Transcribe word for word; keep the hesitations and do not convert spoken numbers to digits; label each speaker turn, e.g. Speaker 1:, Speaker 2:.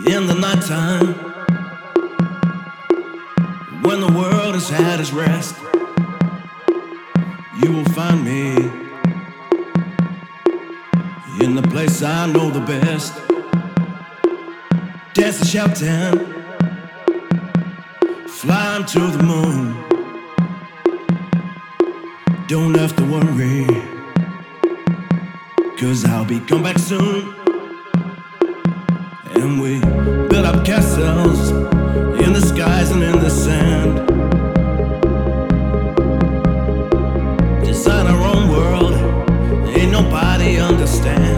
Speaker 1: In the nighttime, when the world has had its rest, you will find me in the place I know the best. Dancing, shouting, flying to the moon. Don't have to worry, 'cause I'll be come back soon. And we build up castles in the skies and in the sand. Design our own world, ain't nobody understand.